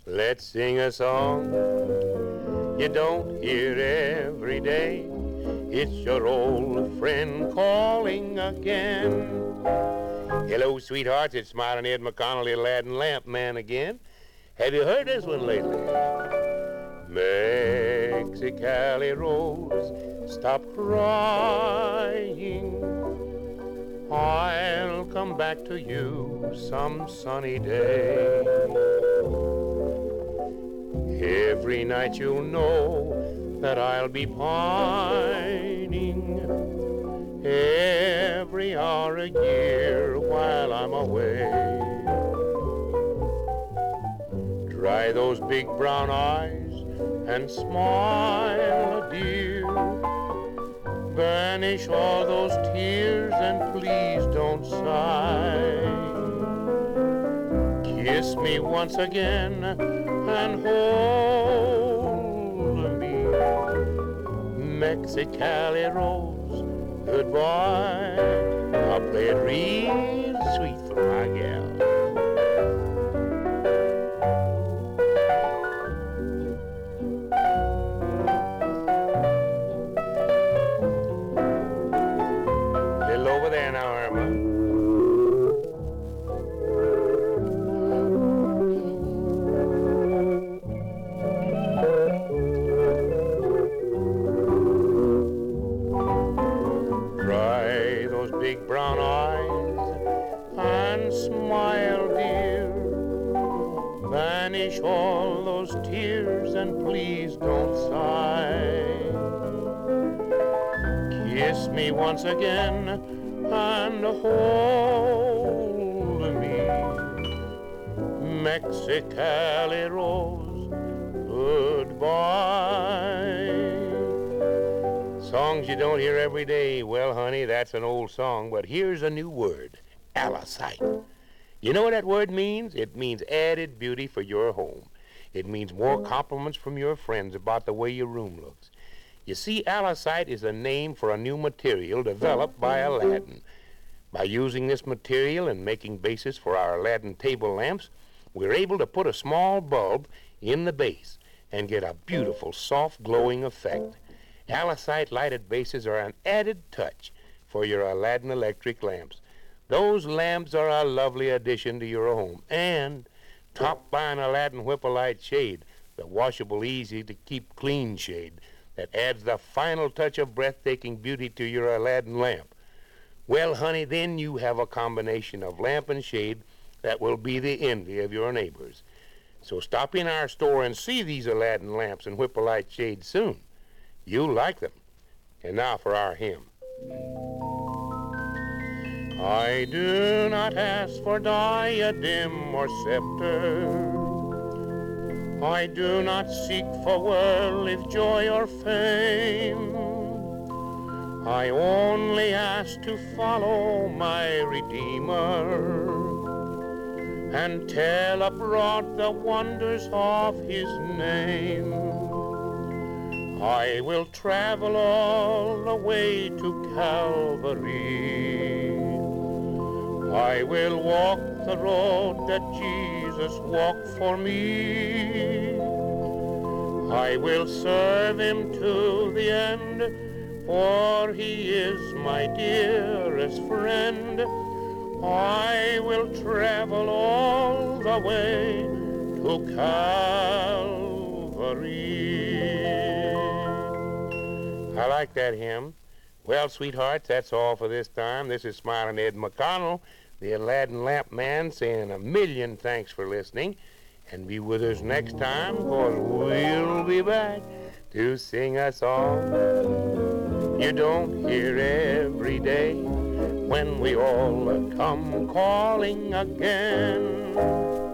Let's sing a song you don't hear every day. It's your old friend calling again. Hello, sweethearts, it's Smiling Ed McConnell, the Aladdin Lamp Man again. Have you heard this one lately? Mexicali Rose, stop crying. I'll come back to you some sunny day. Every night you'll know that I'll be pining. Every hour a year while I'm away. Dry those big brown eyes and smile, dear. Banish all those tears and please don't sigh. Kiss me once again and hold me. Mexicali Rose, goodbye. I'll play it real sweet for my gal. Little over there now, Irma. Dry those big brown eyes and smile, dear. Banish all those tears and please don't sigh. Kiss me once again and hold me. Mexicali Rose, goodbye. Songs you don't hear every day. Well, honey, that's an old song, but here's a new word, Alicite. You know what that word means? It means added beauty for your home. It means more compliments from your friends about the way your room looks. You see, Alicite is a name for a new material developed by Aladdin. By using this material and making bases for our Aladdin table lamps, we're able to put a small bulb in the base and get a beautiful, soft, glowing effect. Alicite lighted bases are an added touch for your Aladdin electric lamps. Those lamps are a lovely addition to your home, and topped by an Aladdin Whippolite shade, the washable, easy to keep clean shade that adds the final touch of breathtaking beauty to your Aladdin lamp. Well, honey, then you have a combination of lamp and shade that will be the envy of your neighbors. So stop in our store and see these Aladdin lamps and Whippolite shades soon. You'll like them. And now for our hymn. I do not ask for diadem or scepter. I do not seek for worldly joy or fame. I only ask to follow my Redeemer and tell abroad the wonders of his name. I will travel all the way to Calvary. I will walk the road that Jesus walked for me. I will serve him to the end, for he is my dearest friend. I will travel all the way to Calvary. I like that hymn. Well, sweethearts, that's all for this time. This is Smiling Ed McConnell, the Aladdin Lamp Man, saying a million thanks for listening. And be with us next time, because we'll be back to sing a song you don't hear every day when we all come calling again.